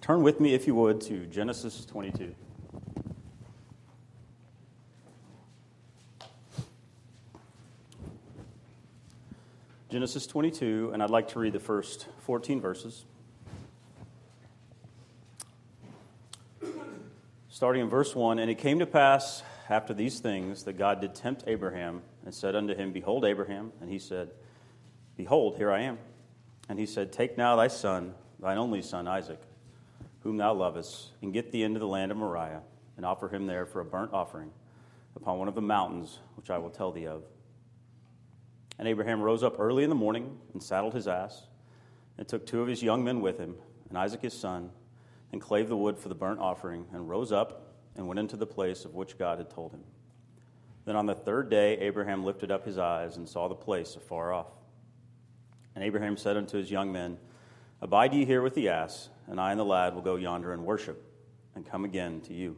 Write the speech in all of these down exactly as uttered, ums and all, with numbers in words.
Turn with me, if you would, to Genesis twenty-two. Genesis twenty-two, and I'd like to read the first fourteen verses. Starting in verse one, "And it came to pass after these things that God did tempt Abraham, and said unto him, Behold, Abraham. And he said, Behold, here I am. And he said, Take now thy son, thine only son Isaac, whom thou lovest, and get thee into the land of Moriah, and offer him there for a burnt offering upon one of the mountains which I will tell thee of. And Abraham rose up early in the morning, and saddled his ass, and took two of his young men with him, and Isaac his son, and clave the wood for the burnt offering, and rose up, and went into the place of which God had told him. Then on the third day Abraham lifted up his eyes, and saw the place afar off. And Abraham said unto his young men, Abide ye here with the ass, and I and the lad will go yonder and worship, and come again to you.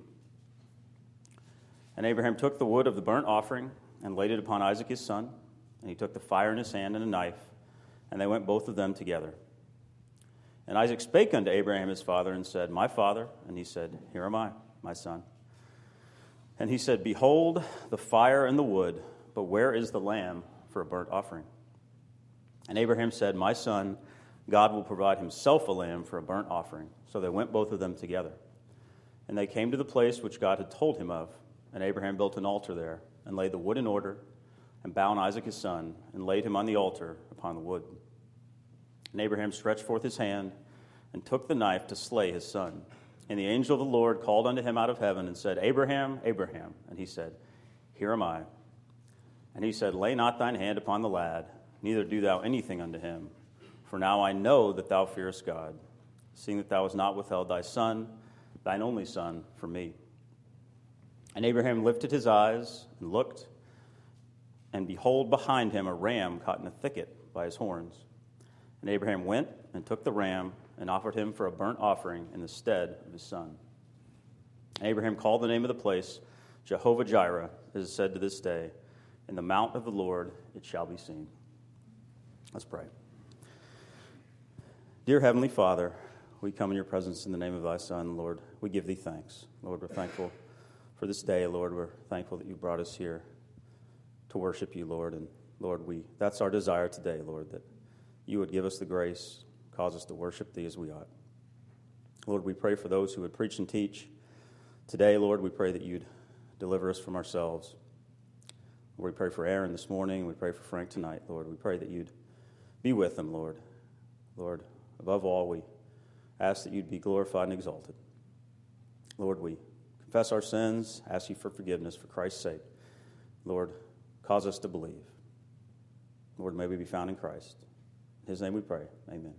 And Abraham took the wood of the burnt offering, and laid it upon Isaac his son, and he took the fire in his hand and a knife, and they went both of them together. And Isaac spake unto Abraham his father, and said, My father. And he said, Here am I, my son. And he said, Behold the fire and the wood, but where is the lamb for a burnt offering? And Abraham said, My son, God will provide himself a lamb for a burnt offering. So they went both of them together. And they came to the place which God had told him of. And Abraham built an altar there, and laid the wood in order, and bound Isaac his son, and laid him on the altar upon the wood. And Abraham stretched forth his hand, and took the knife to slay his son. And the angel of the Lord called unto him out of heaven, and said, Abraham, Abraham. And he said, Here am I. And he said, Lay not thine hand upon the lad, neither do thou anything unto him. For now I know that thou fearest God, seeing that thou hast not withheld thy son, thine only son, from me. And Abraham lifted his eyes, and looked, and behold, behind him a ram caught in a thicket by his horns. And Abraham went and took the ram, and offered him for a burnt offering in the stead of his son. And Abraham called the name of the place Jehovah-Jireh, as is said to this day, In the mount of the Lord it shall be seen. Let's pray. Dear Heavenly Father, we come in your presence in the name of thy Son, Lord. We give thee thanks. Lord, we're thankful for this day, Lord. We're thankful that you brought us here to worship you, Lord. And Lord, we that's our desire today, Lord, that you would give us the grace, cause us to worship thee as we ought. Lord, we pray for those who would preach and teach today, Lord. We pray that you'd deliver us from ourselves. Lord, we pray for Aaron this morning. We pray for Frank tonight, Lord. We pray that you'd be with them, Lord. Lord, above all, we ask that you'd be glorified and exalted. Lord, we confess our sins, ask you for forgiveness for Christ's sake. Lord, cause us to believe. Lord, may we be found in Christ. In his name we pray. Amen.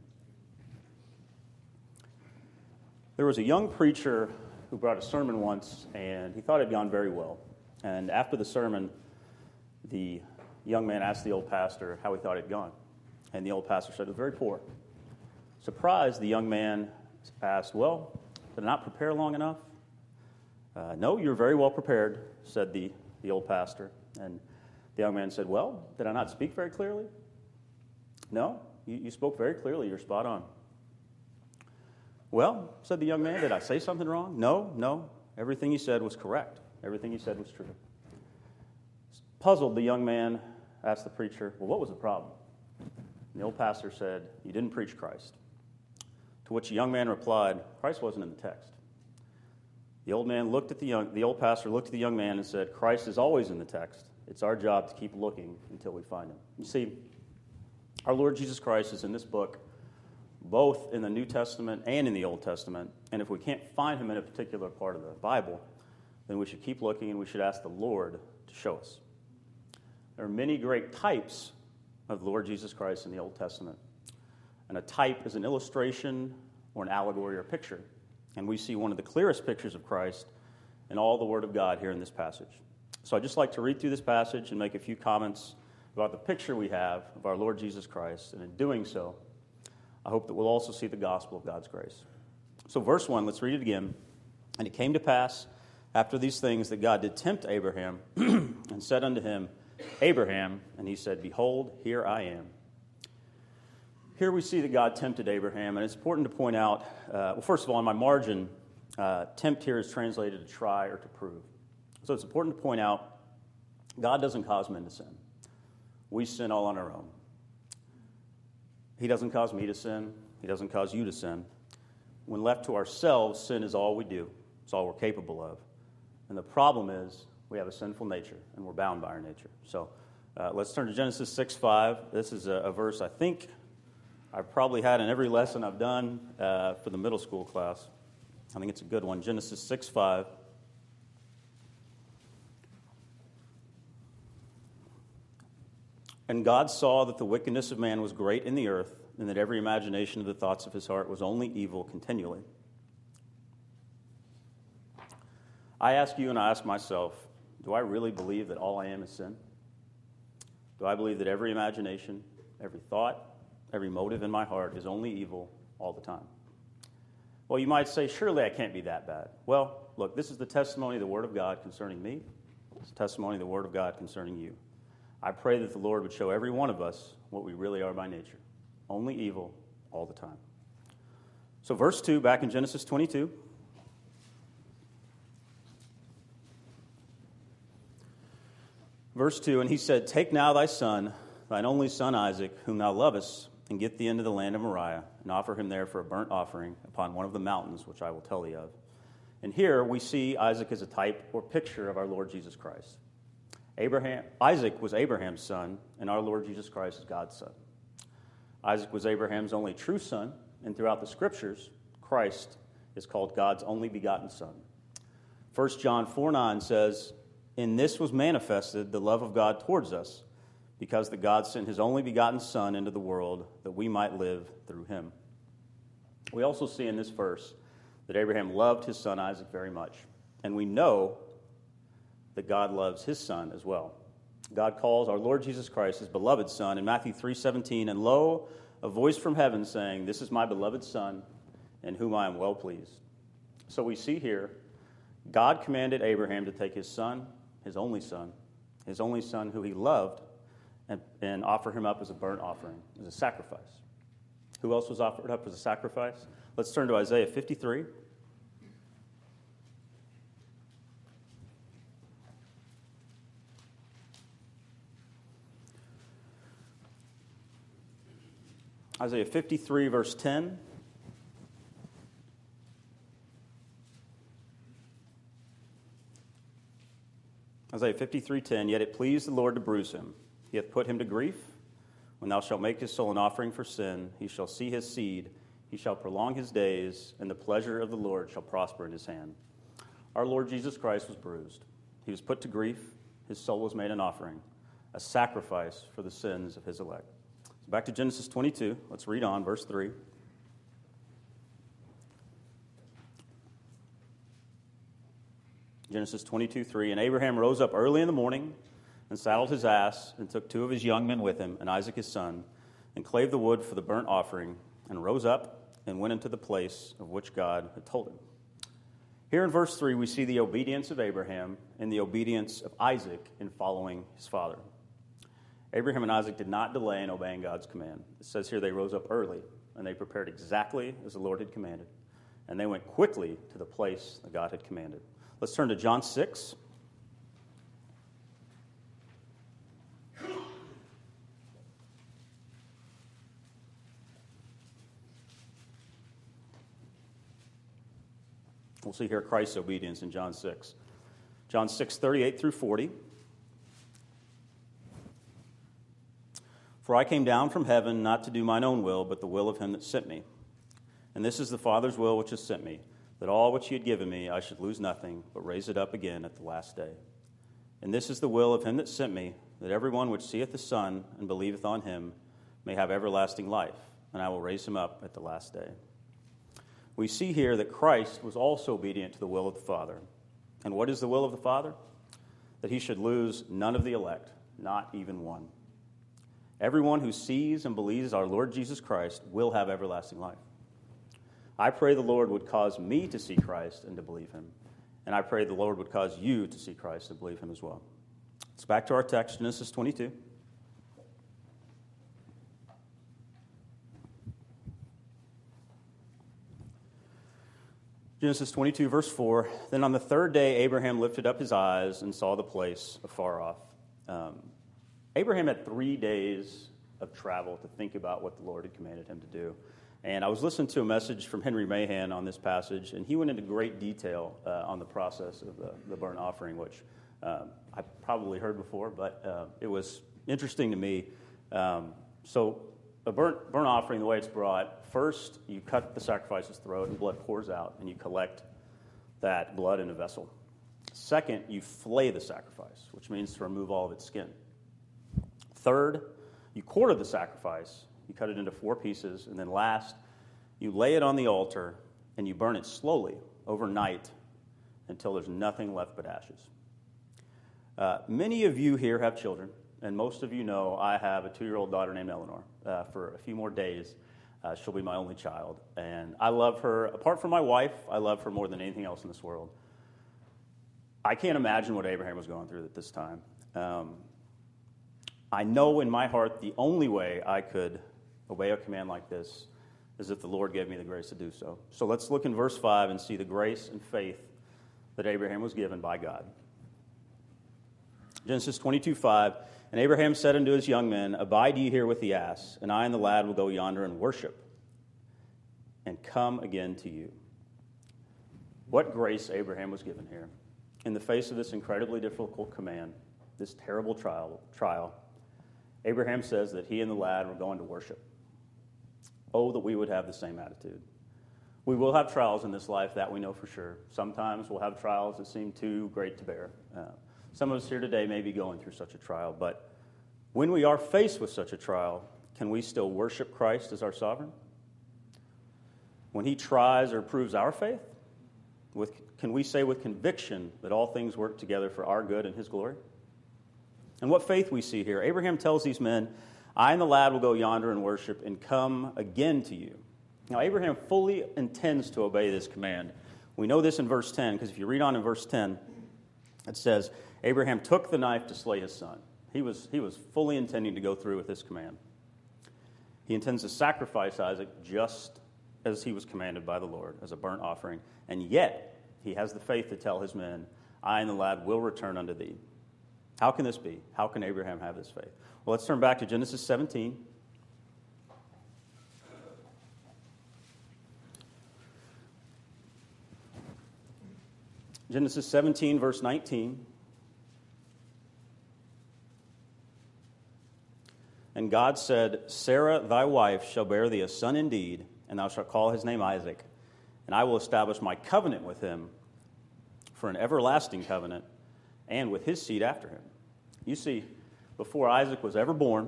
There was a young preacher who brought a sermon once, and he thought it had gone very well. And after the sermon, the young man asked the old pastor how he thought it had gone. And the old pastor said it was very poor. Surprised, the young man asked, Well, did I not prepare long enough? Uh, no, you're very well prepared, said the, the old pastor. And the young man said, Well, did I not speak very clearly? No, you, you spoke very clearly. You're spot on. Well, said the young man, did I say something wrong? No, no. Everything you said was correct. Everything you said was true. Puzzled, the young man asked the preacher, Well, what was the problem? And the old pastor said, You didn't preach Christ. To which the young man replied, Christ wasn't in the text. The old man looked at the young, the old pastor looked at the young man and said, Christ is always in the text. It's our job to keep looking until we find him. You see, our Lord Jesus Christ is in this book, both in the New Testament and in the Old Testament. And if we can't find him in a particular part of the Bible, then we should keep looking and we should ask the Lord to show us. There are many great types of the Lord Jesus Christ in the Old Testament. And a type is an illustration or an allegory or picture. And we see one of the clearest pictures of Christ in all the Word of God here in this passage. So I'd just like to read through this passage and make a few comments about the picture we have of our Lord Jesus Christ. And in doing so, I hope that we'll also see the gospel of God's grace. So verse one, let's read it again. And it came to pass after these things that God did tempt Abraham and said unto him, Abraham, and he said, Behold, here I am. Here we see that God tempted Abraham, and it's important to point out, uh, well, first of all, in my margin, uh, tempt here is translated to try or to prove. So it's important to point out, God doesn't cause men to sin. We sin all on our own. He doesn't cause me to sin. He doesn't cause you to sin. When left to ourselves, sin is all we do. It's all we're capable of. And the problem is we have a sinful nature, and we're bound by our nature. So uh, let's turn to Genesis six five. This is a, a verse I think I've probably had in every lesson I've done uh, for the middle school class. I think it's a good one. Genesis six five. And God saw that the wickedness of man was great in the earth, and that every imagination of the thoughts of his heart was only evil continually. I ask you and I ask myself, do I really believe that all I am is sin? Do I believe that every imagination, every thought, every motive in my heart is only evil all the time? Well, you might say, surely I can't be that bad. Well, look, this is the testimony of the Word of God concerning me. It's the testimony of the Word of God concerning you. I pray that the Lord would show every one of us what we really are by nature. Only evil all the time. So verse two, back in Genesis twenty-two. Verse two, and he said, take now thy son, thine only son Isaac, whom thou lovest, and get thee into the land of Moriah, and offer him there for a burnt offering upon one of the mountains which I will tell thee of. And here we see Isaac as a type or picture of our Lord Jesus Christ. Abraham, Isaac was Abraham's son, and our Lord Jesus Christ is God's son. Isaac was Abraham's only true son, and throughout the Scriptures, Christ is called God's only begotten son. First John four nine says, in this was manifested the love of God towards us, because that God sent his only begotten Son into the world that we might live through him. We also see in this verse that Abraham loved his son Isaac very much, and we know that God loves his son as well. God calls our Lord Jesus Christ his beloved son in Matthew three seventeen, and lo, a voice from heaven saying, this is my beloved son, in whom I am well pleased. So we see here, God commanded Abraham to take his son, his only son, his only son who he loved, and, and offer him up as a burnt offering, as a sacrifice. Who else was offered up as a sacrifice? Let's turn to Isaiah fifty-three. Isaiah fifty-three, verse ten. Isaiah fifty-three ten, yet it pleased the Lord to bruise him. He hath put him to grief. When thou shalt make his soul an offering for sin, he shall see his seed, he shall prolong his days, and the pleasure of the Lord shall prosper in his hand. Our Lord Jesus Christ was bruised. He was put to grief. His soul was made an offering, a sacrifice for the sins of his elect. So back to Genesis twenty-two. Let's read on, verse three. Genesis twenty-two three, and Abraham rose up early in the morning and saddled his ass and took two of his young men with him and Isaac his son and clave the wood for the burnt offering and rose up and went into the place of which God had told him. Here in verse three, we see the obedience of Abraham and the obedience of Isaac in following his father. Abraham and Isaac did not delay in obeying God's command. It says here they rose up early and they prepared exactly as the Lord had commanded, and they went quickly to the place that God had commanded. Let's turn to John six. We'll see here Christ's obedience in John six. John six, thirty-eight through forty. For I came down from heaven not to do mine own will, but the will of him that sent me. And this is the Father's will which has sent me, that all which he had given me I should lose nothing, but raise it up again at the last day. And this is the will of him that sent me, that everyone which seeth the Son and believeth on him may have everlasting life, and I will raise him up at the last day. We see here that Christ was also obedient to the will of the Father. And what is the will of the Father? That he should lose none of the elect, not even one. Everyone who sees and believes our Lord Jesus Christ will have everlasting life. I pray the Lord would cause me to see Christ and to believe him. And I pray the Lord would cause you to see Christ and believe him as well. Let's back to our text, Genesis twenty-two. Genesis twenty-two, verse four. Then on the third day, Abraham lifted up his eyes and saw the place afar off. Um, Abraham had three days of travel to think about what the Lord had commanded him to do. And I was listening to a message from Henry Mahan on this passage, and he went into great detail uh, on the process of the, the burnt offering, which um, I probably heard before, but uh, it was interesting to me. Um, so a burnt, burnt offering, the way it's brought, first you cut the sacrifice's throat and blood pours out, and you collect that blood in a vessel. Second, you flay the sacrifice, which means to remove all of its skin. Third, you quarter the sacrifice. You cut it into four pieces. And then last, you lay it on the altar and you burn it slowly overnight until there's nothing left but ashes. Uh, many of you here have children, and most of you know I have a two-year-old daughter named Eleanor. Uh, for a few more days, uh, she'll be my only child. And I love her. Apart from my wife, I love her more than anything else in this world. I can't imagine what Abraham was going through at this time. Um, I know in my heart the only way I could obey a command like this is if the Lord gave me the grace to do so. So let's look in verse five and see the grace and faith that Abraham was given by God. Genesis twenty-two, five, and Abraham said unto his young men, Abide ye here with the ass, and I and the lad will go yonder and worship, and come again to you. What grace Abraham was given here. In the face of this incredibly difficult command, this terrible trial, trial, Abraham says that he and the lad were going to worship. Oh, that we would have the same attitude. We will have trials in this life, that we know for sure. Sometimes we'll have trials that seem too great to bear. Uh, some of us here today may be going through such a trial, but when we are faced with such a trial, can we still worship Christ as our sovereign? When he tries or proves our faith, with, can we say with conviction that all things work together for our good and his glory? And what faith we see here. Abraham tells these men, I and the lad will go yonder and worship and come again to you. Now, Abraham fully intends to obey this command. We know this in verse ten, because if you read on in verse ten, it says, Abraham took the knife to slay his son. He was, he was fully intending to go through with this command. He intends to sacrifice Isaac just as he was commanded by the Lord, as a burnt offering. And yet, he has the faith to tell his men, I and the lad will return unto thee. How can this be? How can Abraham have this faith? Well, let's turn back to Genesis seventeen. Genesis seventeen, verse nineteen. And God said, Sarah thy wife shall bear thee a son indeed, and thou shalt call his name Isaac, and I will establish my covenant with him for an everlasting covenant, and with his seed after him. You see, before Isaac was ever born,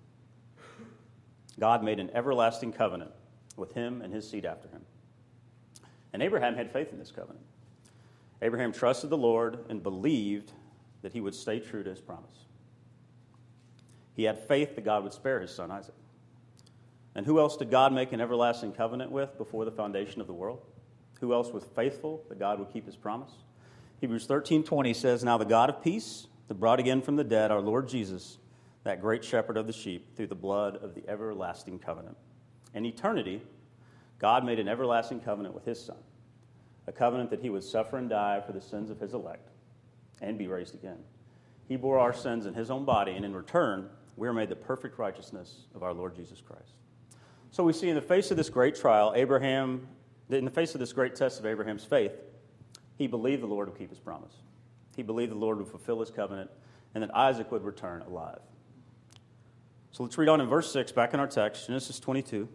God made an everlasting covenant with him and his seed after him. And Abraham had faith in this covenant. Abraham trusted the Lord and believed that he would stay true to his promise. He had faith that God would spare his son Isaac. And who else did God make an everlasting covenant with before the foundation of the world? Who else was faithful that God would keep his promise? Hebrews thirteen twenty says, Now the God of peace, that brought again from the dead our Lord Jesus, that great shepherd of the sheep, through the blood of the everlasting covenant. In eternity, God made an everlasting covenant with his son, a covenant that he would suffer and die for the sins of his elect and be raised again. He bore our sins in his own body, and in return, we are made the perfect righteousness of our Lord Jesus Christ. So we see in the face of this great trial, Abraham, in the face of this great test of Abraham's faith, he believed the Lord would keep his promise. He believed the Lord would fulfill his covenant, and that Isaac would return alive. So let's read on in verse six, back in our text, Genesis twenty-two.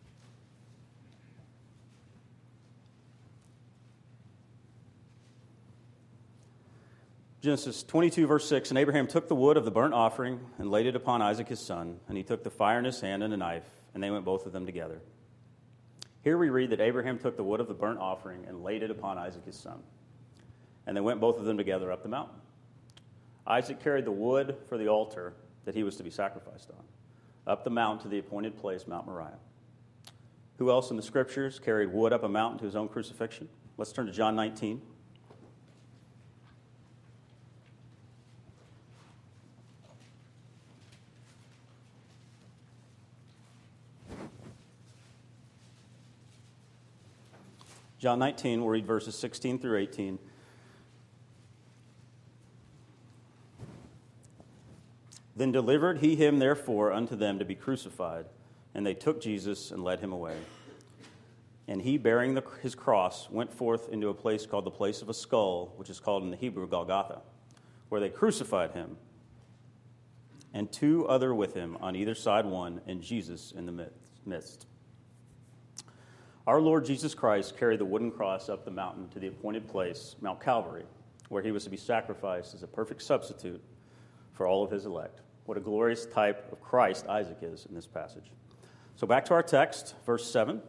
Genesis twenty-two, verse six, And Abraham took the wood of the burnt offering and laid it upon Isaac his son, and he took the fire in his hand and a knife, and they went both of them together. Here we read that Abraham took the wood of the burnt offering and laid it upon Isaac his son, and they went both of them together up the mountain. Isaac carried the wood for the altar that he was to be sacrificed on, up the mountain to the appointed place, Mount Moriah. Who else in the Scriptures carried wood up a mountain to his own crucifixion? Let's turn to John nineteen. John nineteen, we'll read verses sixteen through eighteen. Then delivered he him therefore unto them to be crucified, and they took Jesus and led him away. And he, bearing the, his cross, went forth into a place called the place of a skull, which is called in the Hebrew Golgotha, where they crucified him, and two other with him, on either side one, and Jesus in the midst. Our Lord Jesus Christ carried the wooden cross up the mountain to the appointed place, Mount Calvary, where he was to be sacrificed as a perfect substitute for all of his elect. What a glorious type of Christ Isaac is in this passage. So back to our text, verse seven.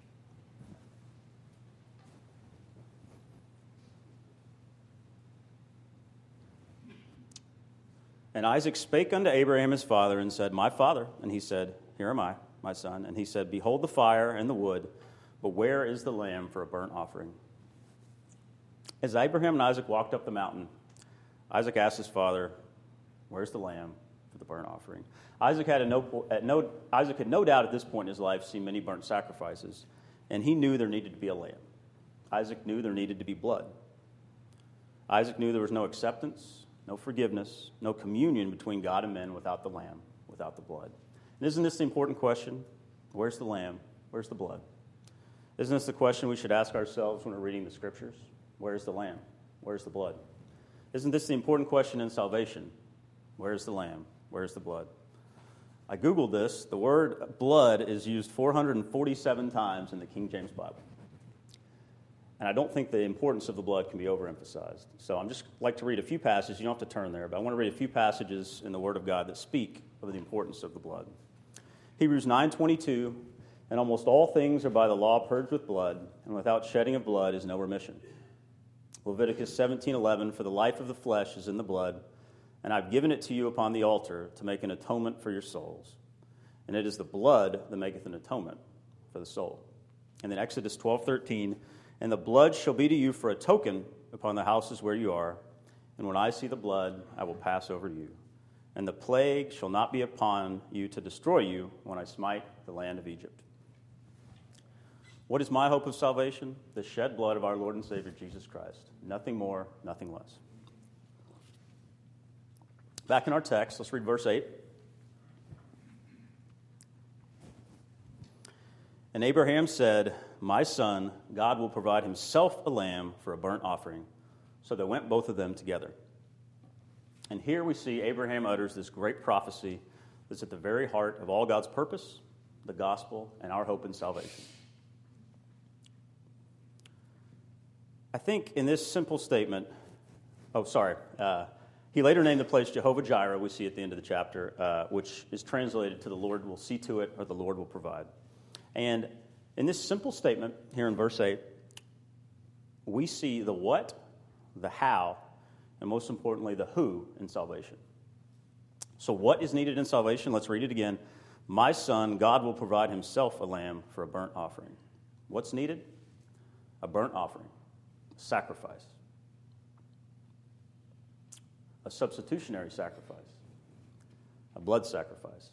And Isaac spake unto Abraham his father, and said, My father. And he said, Here am I, my son. And he said, Behold the fire and the wood, but where is the lamb for a burnt offering? As Abraham and Isaac walked up the mountain, Isaac asked his father, Where's the lamb for the burnt offering? Isaac had, a no, at no, Isaac had no doubt at this point in his life seen many burnt sacrifices, and he knew there needed to be a lamb. Isaac knew there needed to be blood. Isaac knew there was no acceptance, no forgiveness, no communion between God and men without the lamb, without the blood. And isn't this the important question? Where's the lamb? Where's the blood? Isn't this the question we should ask ourselves when we're reading the scriptures? Where's the lamb? Where's the blood? Isn't this the important question in salvation? Where's the lamb? Where's the blood? I Googled this. The word blood is used four hundred forty-seven times in the King James Bible. And I don't think the importance of the blood can be overemphasized. So I'm just like to read a few passages. You don't have to turn there, but I want to read a few passages in the Word of God that speak of the importance of the blood. Hebrews nine twenty-two, and almost all things are by the law purged with blood, and without shedding of blood is no remission. Leviticus seventeen eleven, for the life of the flesh is in the blood, and I've given it to you upon the altar to make an atonement for your souls. And it is the blood that maketh an atonement for the soul. And then Exodus twelve thirteen, and the blood shall be to you for a token upon the houses where you are, and when I see the blood, I will pass over you. And the plague shall not be upon you to destroy you when I smite the land of Egypt. What is my hope of salvation? The shed blood of our Lord and Savior Jesus Christ. Nothing more, nothing less. Back in our text, let's read verse eight. And Abraham said, My son, God will provide himself a lamb for a burnt offering. So they went both of them together. And here we see Abraham utters this great prophecy that's at the very heart of all God's purpose, the gospel, and our hope in salvation. I think in this simple statement, oh, sorry, uh, he later named the place Jehovah Jireh, we see at the end of the chapter, uh, which is translated to the Lord will see to it, or the Lord will provide. And in this simple statement here in verse eight, we see the what, the how, and most importantly, the who in salvation. So what is needed in salvation? Let's read it again. My son, God will provide himself a lamb for a burnt offering. What's needed? A burnt offering, a sacrifice, a substitutionary sacrifice, a blood sacrifice.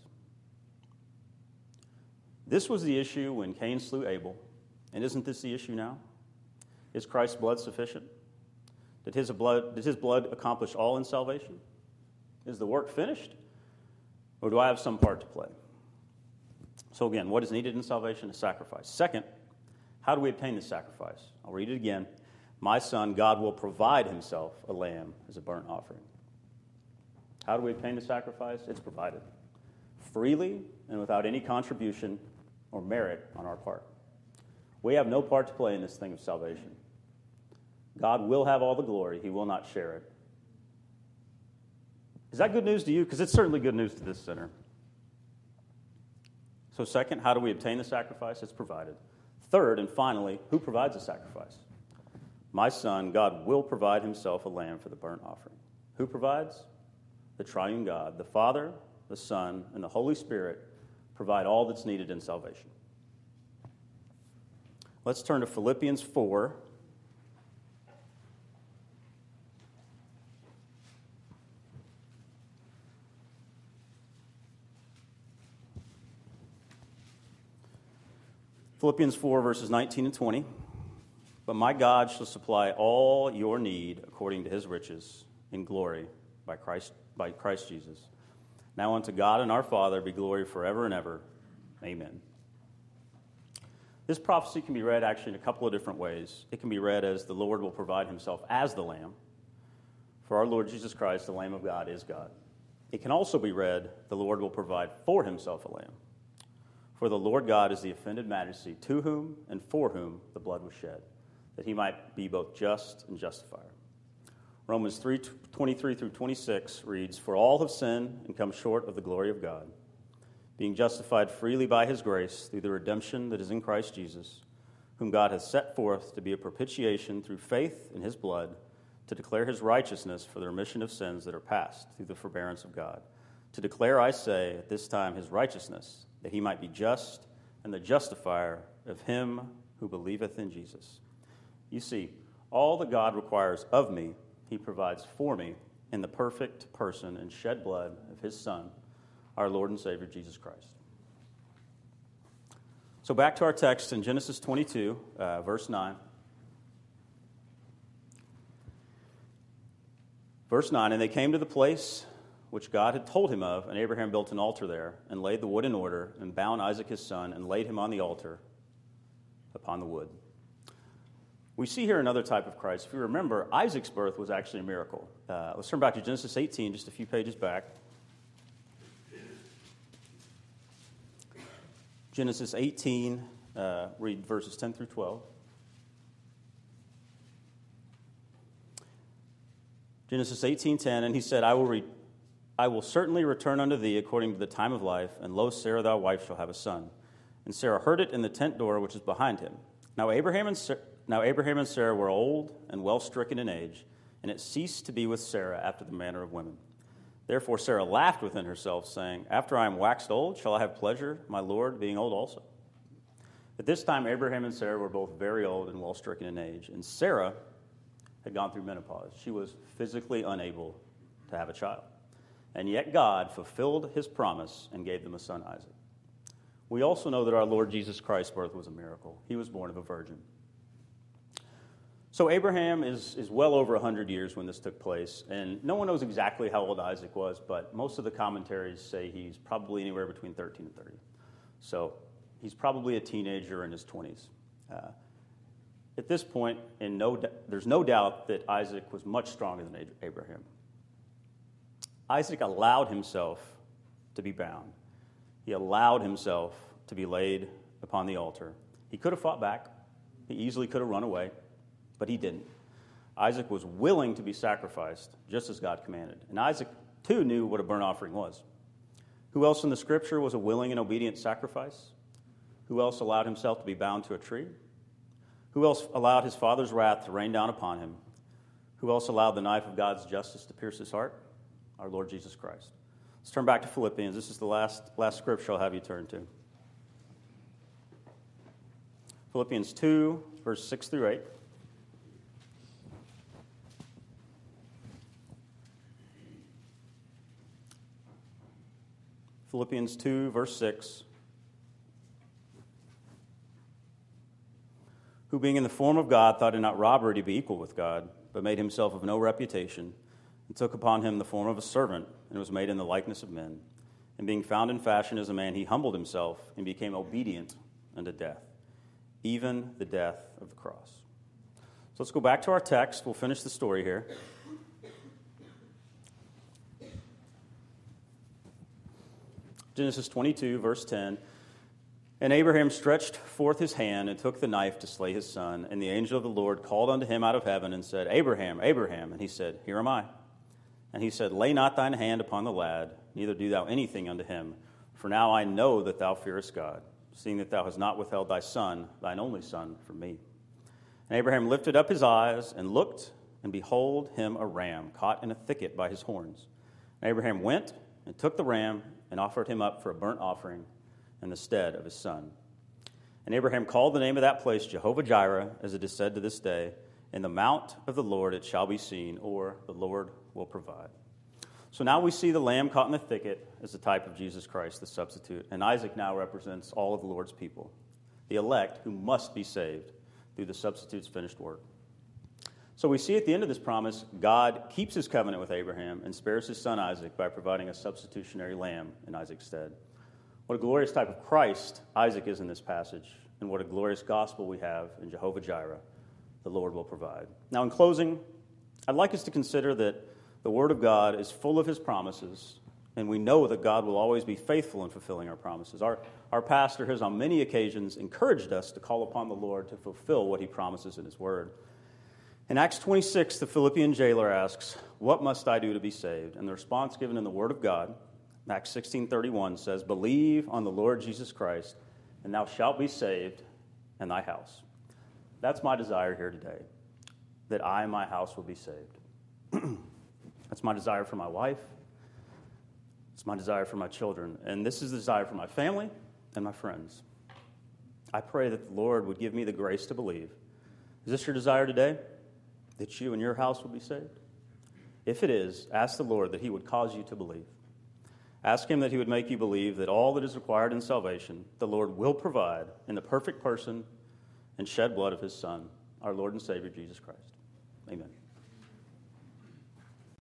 This was the issue when Cain slew Abel, and isn't this the issue now? Is Christ's blood sufficient? Did his blood, did his blood accomplish all in salvation? Is the work finished? Or do I have some part to play? So again, what is needed in salvation? A sacrifice. Second, how do we obtain this sacrifice? I'll read it again. My son, God will provide himself a lamb as a burnt offering. How do we obtain the sacrifice? It's provided freely and without any contribution or merit on our part. We have no part to play in this thing of salvation. God will have all the glory. He will not share it. Is that good news to you? Because it's certainly good news to this sinner. So second, how do we obtain the sacrifice? It's provided. Third, and finally, who provides the sacrifice? My son, God will provide himself a lamb for the burnt offering. Who provides? The triune God, the Father, the Son, and the Holy Spirit provide all that's needed in salvation. Let's turn to Philippians four. Philippians four, verses nineteen and twenty. But my God shall supply all your need according to his riches in glory by Christ, by Christ Jesus. Now unto God and our Father be glory forever and ever. Amen. This prophecy can be read actually in a couple of different ways. It can be read as the Lord will provide himself as the Lamb. For our Lord Jesus Christ, the Lamb of God, is God. It can also be read, the Lord will provide for himself a lamb. For the Lord God is the offended majesty, to whom and for whom the blood was shed, that he might be both just and justifier. Romans three twenty-three through twenty-six reads, For all have sinned and come short of the glory of God, being justified freely by his grace through the redemption that is in Christ Jesus, whom God hath set forth to be a propitiation through faith in his blood, to declare his righteousness for the remission of sins that are past through the forbearance of God. To declare, I say, at this time his righteousness, that he might be just and the justifier of him who believeth in Jesus. You see, all that God requires of me, he provides for me in the perfect person and shed blood of his Son, our Lord and Savior, Jesus Christ. So back to our text in Genesis twenty-two, uh, verse nine. Verse nine, and they came to the place which God had told him of, and Abraham built an altar there, and laid the wood in order, and bound Isaac his son, and laid him on the altar upon the wood. We see here another type of Christ. If you remember, Isaac's birth was actually a miracle. Uh, let's turn back to Genesis eighteen, just a few pages back. Genesis eighteen, uh, read verses ten through twelve. Genesis eighteen ten, and he said, I will, re- I will certainly return unto thee according to the time of life, and lo, Sarah thy wife shall have a son. And Sarah heard it in the tent door which is behind him. Now Abraham and Sarah, now Abraham and Sarah were old and well stricken in age, and it ceased to be with Sarah after the manner of women. Therefore Sarah laughed within herself, saying, After I am waxed old, shall I have pleasure, my Lord, being old also? At this time Abraham and Sarah were both very old and well stricken in age, and Sarah had gone through menopause. She was physically unable to have a child. And yet God fulfilled his promise and gave them a son, Isaac. We also know that our Lord Jesus Christ's birth was a miracle. He was born of a virgin. So Abraham is, is well over one hundred years when this took place, and no one knows exactly how old Isaac was, but most of the commentaries say he's probably anywhere between thirteen and thirty. So he's probably a teenager in his twenties. Uh, At this point, in no, there's no doubt that Isaac was much stronger than Abraham. Isaac allowed himself to be bound. He allowed himself to be laid upon the altar. He could have fought back. He easily could have run away, but he didn't. Isaac was willing to be sacrificed, just as God commanded. And Isaac, too, knew what a burnt offering was. Who else in the Scripture was a willing and obedient sacrifice? Who else allowed himself to be bound to a tree? Who else allowed his father's wrath to rain down upon him? Who else allowed the knife of God's justice to pierce his heart? Our Lord Jesus Christ. Let's turn back to Philippians. This is the last, last scripture I'll have you turn to. Philippians two, verse six through eight. Philippians two, verse six. Who being in the form of God thought it not robbery to be equal with God, but made himself of no reputation, and took upon him the form of a servant, and was made in the likeness of men. And being found in fashion as a man, he humbled himself, and became obedient unto death, even the death of the cross. So let's go back to our text. We'll finish the story here. Genesis twenty-two, verse ten. And Abraham stretched forth his hand and took the knife to slay his son. And the angel of the Lord called unto him out of heaven and said, Abraham, Abraham. And he said, Here am I. And he said, Lay not thine hand upon the lad, neither do thou anything unto him. For now I know that thou fearest God, seeing that thou hast not withheld thy son, thine only son, from me. And Abraham lifted up his eyes and looked, and behold him a ram caught in a thicket by his horns. And Abraham went and took the ram and offered him up for a burnt offering in the stead of his son. And Abraham called the name of that place Jehovah-Jireh, as it is said to this day, In the mount of the Lord it shall be seen, or the Lord will provide. So now we see the lamb caught in the thicket as the type of Jesus Christ, the substitute. And Isaac now represents all of the Lord's people, the elect who must be saved through the substitute's finished work. So we see at the end of this promise, God keeps his covenant with Abraham and spares his son Isaac by providing a substitutionary lamb in Isaac's stead. What a glorious type of Christ Isaac is in this passage, and what a glorious gospel we have in Jehovah Jireh, the Lord will provide. Now, in closing, I'd like us to consider that the Word of God is full of his promises, and we know that God will always be faithful in fulfilling our promises. Our, our pastor has on many occasions encouraged us to call upon the Lord to fulfill what he promises in his Word. In Acts twenty-six, the Philippian jailer asks, "What must I do to be saved?" And the response given in the Word of God, Acts sixteen thirty-one, says, "Believe on the Lord Jesus Christ, and thou shalt be saved, and thy house." That's my desire here today, that I and my house will be saved. That's my desire for my wife. It's my desire for my children. And this is the desire for my family and my friends. I pray that the Lord would give me the grace to believe. Is this your desire today? That you and your house will be saved? If it is, ask the Lord that he would cause you to believe. Ask him that he would make you believe that all that is required in salvation, the Lord will provide in the perfect person and shed blood of his Son, our Lord and Savior, Jesus Christ. Amen.